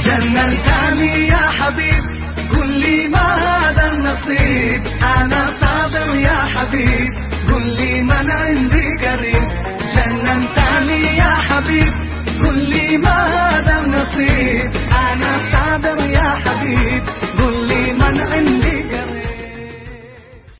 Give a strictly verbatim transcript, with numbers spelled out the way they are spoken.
جنة الكامي يا حبيب، قل لي ما هذا النصيب. أنا